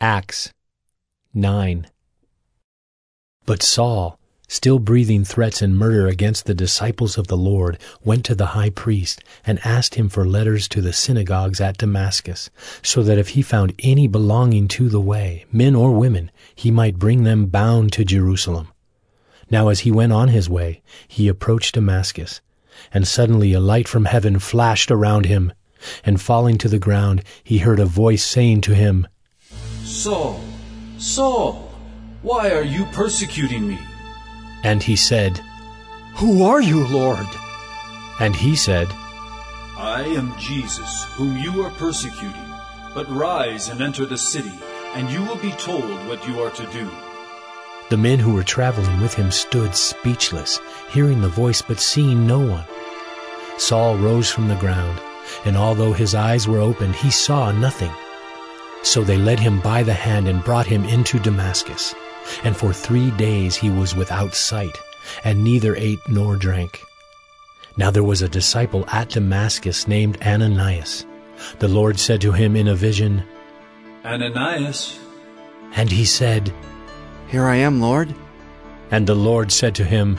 Acts 9. But Saul, still breathing threats and murder against the disciples of the Lord, went to the high priest and asked him for letters to the synagogues at Damascus, so that if he found any belonging to the way, men or women, he might bring them bound to Jerusalem. Now as he went on his way, he approached Damascus, and suddenly a light from heaven flashed around him, and falling to the ground, he heard a voice saying to him, Saul, Saul, why are you persecuting me? And he said, Who are you, Lord? And he said, I am Jesus, whom you are persecuting. But rise and enter the city, and you will be told what you are to do. The men who were traveling with him stood speechless, hearing the voice but seeing no one. Saul rose from the ground, and although his eyes were opened, he saw nothing. So they led him by the hand and brought him into Damascus. And for 3 days he was without sight, and neither ate nor drank. Now there was a disciple at Damascus named Ananias. The Lord said to him in a vision, Ananias. And he said, Here I am, Lord. And the Lord said to him,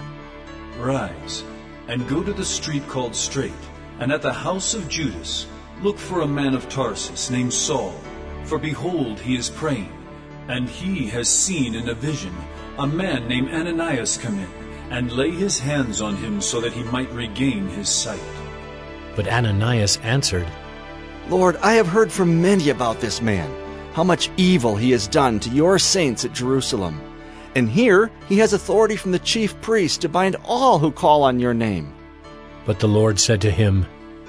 Rise, and go to the street called Straight, and at the house of Judas look for a man of Tarsus named Saul. For behold, he is praying, and he has seen in a vision a man named Ananias come in, and lay his hands on him so that he might regain his sight. But Ananias answered, Lord, I have heard from many about this man, how much evil he has done to your saints at Jerusalem. And here he has authority from the chief priest to bind all who call on your name. But the Lord said to him,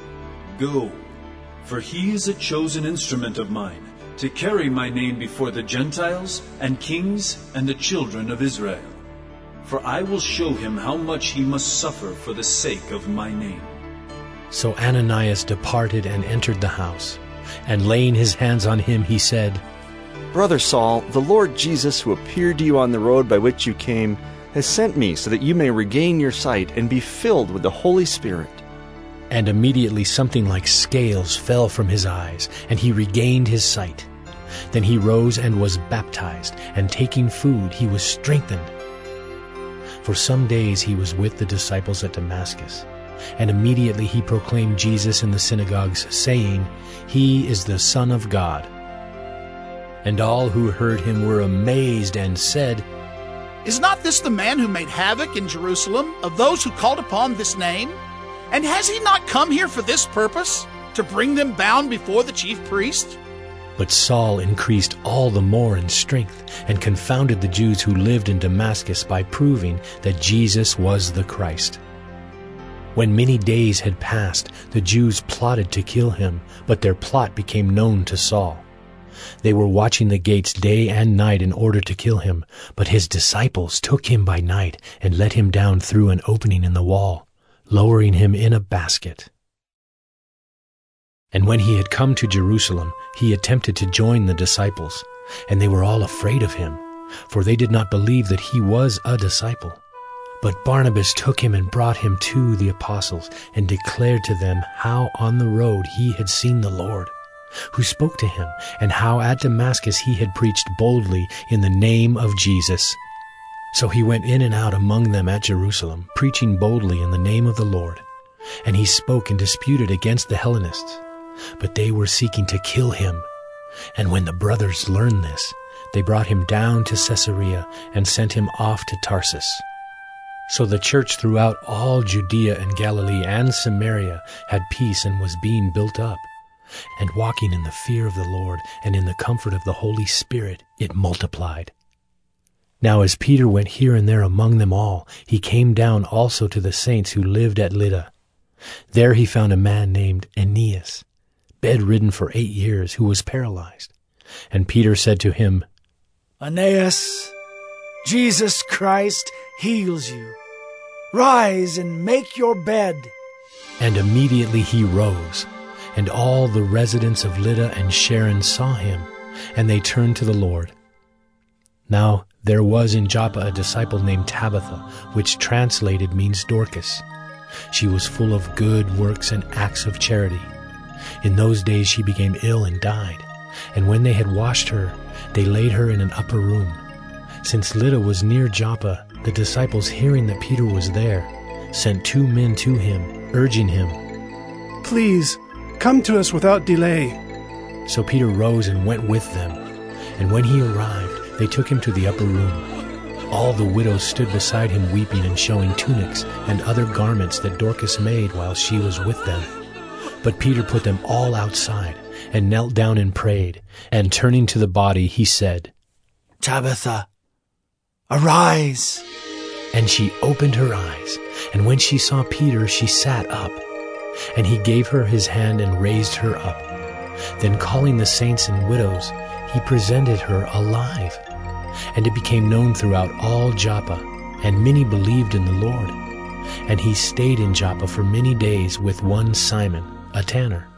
Go, for he is a chosen instrument of mine, to carry my name before the Gentiles and kings and the children of Israel. For I will show him how much he must suffer for the sake of my name. So Ananias departed and entered the house. And laying his hands on him, he said, Brother Saul, the Lord Jesus, who appeared to you on the road by which you came, has sent me so that you may regain your sight and be filled with the Holy Spirit. And immediately something like scales fell from his eyes, and he regained his sight. Then he rose and was baptized, and taking food he was strengthened. For some days he was with the disciples at Damascus, and immediately he proclaimed Jesus in the synagogues, saying, He is the Son of God. And all who heard him were amazed and said, Is not this the man who made havoc in Jerusalem of those who called upon this name? And has he not come here for this purpose, to bring them bound before the chief priest? But Saul increased all the more in strength, and confounded the Jews who lived in Damascus by proving that Jesus was the Christ. When many days had passed, the Jews plotted to kill him, but their plot became known to Saul. They were watching the gates day and night in order to kill him, but his disciples took him by night and let him down through an opening in the wall, lowering him in a basket. And when he had come to Jerusalem, he attempted to join the disciples, and they were all afraid of him, for they did not believe that he was a disciple. But Barnabas took him and brought him to the apostles, and declared to them how on the road he had seen the Lord, who spoke to him, and how at Damascus he had preached boldly in the name of Jesus. So he went in and out among them at Jerusalem, preaching boldly in the name of the Lord. And he spoke and disputed against the Hellenists, but they were seeking to kill him. And when the brothers learned this, they brought him down to Caesarea and sent him off to Tarsus. So the church throughout all Judea and Galilee and Samaria had peace and was being built up. And walking in the fear of the Lord and in the comfort of the Holy Spirit, it multiplied. Now as Peter went here and there among them all, he came down also to the saints who lived at Lydda. There he found a man named Aeneas, bedridden for 8 years, who was paralyzed. And Peter said to him, Aeneas, Jesus Christ heals you. Rise and make your bed. And immediately he rose. And all the residents of Lydda and Sharon saw him, and they turned to the Lord. Now there was in Joppa a disciple named Tabitha, which translated means Dorcas. She was full of good works and acts of charity. In those days she became ill and died, And when they had washed her, they laid her in an upper room. Since Lydda was near Joppa, the disciples, hearing that Peter was there, sent 2 men to him, urging him, "Please, come to us without delay." So Peter rose and went with them. And when he arrived, they took him to the upper room. All the widows stood beside him weeping and showing tunics and other garments that Dorcas made while she was with them. But Peter put them all outside and knelt down and prayed. And turning to the body, he said, "Tabitha, arise." And she opened her eyes, and when she saw Peter, she sat up. And he gave her his hand and raised her up. Then calling the saints and widows, he presented her alive. And it became known throughout all Joppa, and many believed in the Lord. And he stayed in Joppa for many days with one Simon, a tanner.